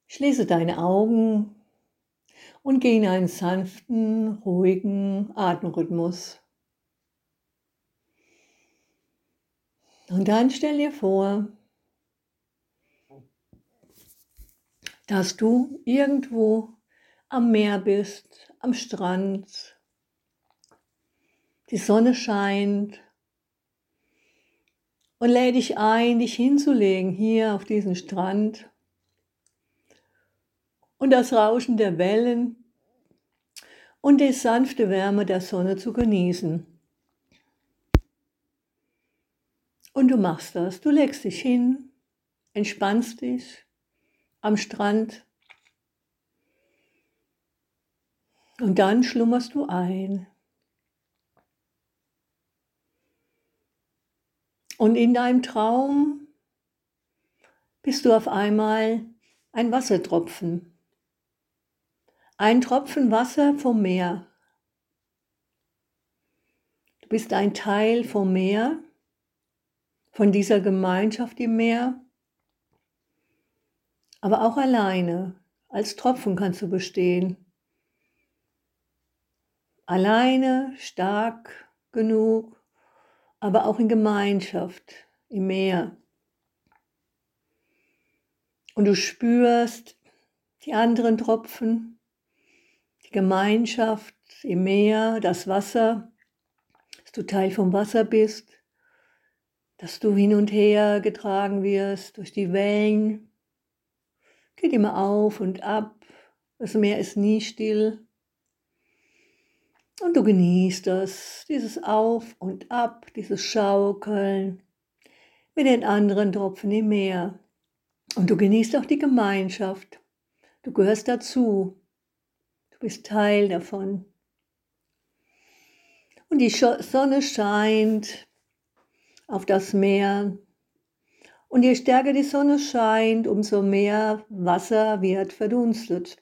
Schließe deine Augen und geh in einen sanften, ruhigen Atemrhythmus. Und dann stell dir vor, dass du irgendwo am Meer bist, am Strand. Die Sonne scheint und lädt dich ein, dich hinzulegen hier auf diesen Strand und das Rauschen der Wellen und die sanfte Wärme der Sonne zu genießen. Und du machst das, du legst dich hin, entspannst dich am Strand und dann schlummerst du ein. Und in deinem Traum bist du auf einmal ein Wassertropfen. Ein Tropfen Wasser vom Meer. Du bist ein Teil vom Meer, von dieser Gemeinschaft im Meer, aber auch alleine. Als Tropfen kannst du bestehen. Alleine, stark genug, aber auch in Gemeinschaft im Meer. Und du spürst die anderen Tropfen, die Gemeinschaft im Meer, das Wasser, dass du Teil vom Wasser bist, dass du hin und her getragen wirst durch die Wellen. Geht immer auf und ab, das Meer ist nie still. Und du genießt das, dieses Auf und Ab, dieses Schaukeln mit den anderen Tropfen im Meer. Und du genießt auch die Gemeinschaft. Du gehörst dazu. Du bist Teil davon. Und die Sonne scheint auf das Meer. Und je stärker die Sonne scheint, umso mehr Wasser wird verdunstet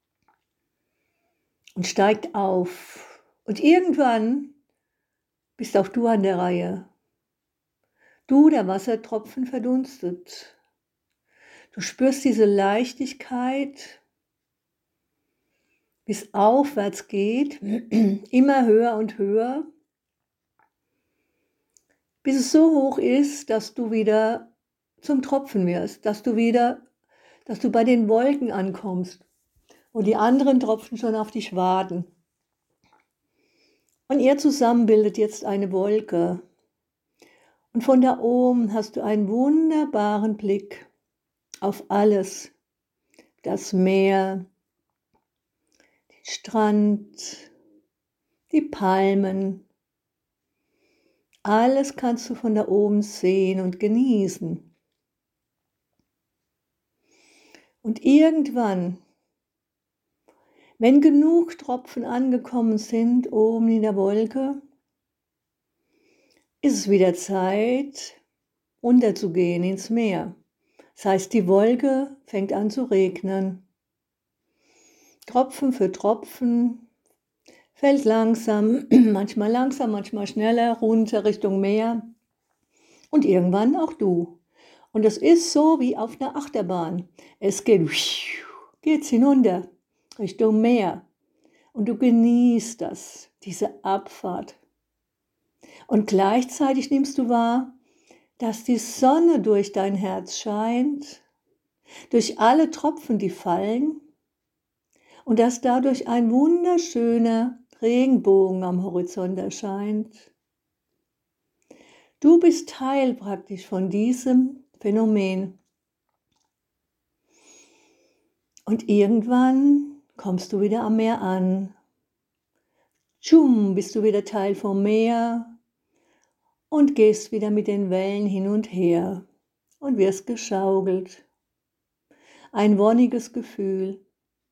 und steigt auf. Und irgendwann bist auch du an der Reihe. Du, der Wassertropfen, verdunstet. Du spürst diese Leichtigkeit, wie es aufwärts geht, immer höher und höher, bis es so hoch ist, dass du wieder zum Tropfen wirst, dass du bei den Wolken ankommst, wo die anderen Tropfen schon auf dich warten. Und ihr zusammen bildet jetzt eine Wolke. Und von da oben hast du einen wunderbaren Blick auf alles. Das Meer, den Strand, die Palmen. Alles kannst du von da oben sehen und genießen. Und irgendwann, wenn genug Tropfen angekommen sind oben in der Wolke, ist es wieder Zeit, runterzugehen ins Meer. Das heißt, die Wolke fängt an zu regnen. Tropfen für Tropfen fällt langsam, manchmal schneller runter Richtung Meer und irgendwann auch du. Und es ist so wie auf einer Achterbahn. Es geht's hinunter Richtung Meer und du genießt das, diese Abfahrt. Und gleichzeitig nimmst du wahr, dass die Sonne durch dein Herz scheint, durch alle Tropfen, die fallen, und dass dadurch ein wunderschöner Regenbogen am Horizont erscheint. Du bist Teil praktisch von diesem Phänomen. Und irgendwann kommst du wieder am Meer an. Tschum, bist du wieder Teil vom Meer und gehst wieder mit den Wellen hin und her und wirst geschaukelt. Ein wonniges Gefühl.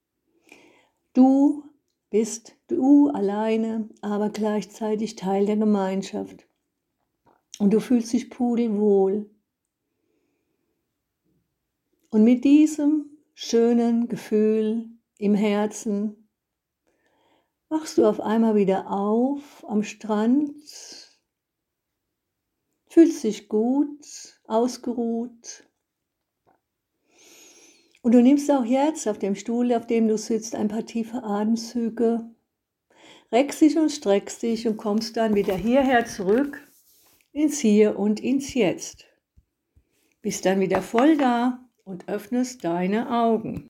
Du bist du alleine, aber gleichzeitig Teil der Gemeinschaft. Und du fühlst dich pudelwohl. Und mit diesem schönen Gefühl im Herzen wachst du auf einmal wieder auf am Strand, fühlst dich gut, ausgeruht Und du nimmst auch jetzt auf dem Stuhl, auf dem du sitzt, ein paar tiefe Atemzüge, reckst dich und streckst dich und kommst dann wieder hierher zurück, ins Hier und ins Jetzt. Bist dann wieder voll da und öffnest deine Augen.